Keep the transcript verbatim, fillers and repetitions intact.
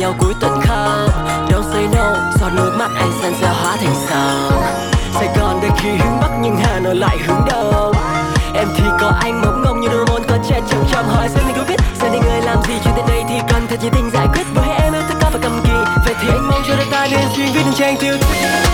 nhau cuối tuần không. Don't say no, giọt nước mắt anh dần dần hóa thành sầu. Sài Gòn đây khi hướng Bắc nhưng Hà Nội lại hướng Đông. Em thì có anh mộng ngông như Doraemon có trẻ trong trong hỏi xem mình có biết giờ này người làm gì chuyện tới đây thì cần thật nhiệt tình giải quyết. Với em yêu tất cả và cầm kỳ vậy thì anh mong cho đời ta nên duyên viết đường tranh tiêu.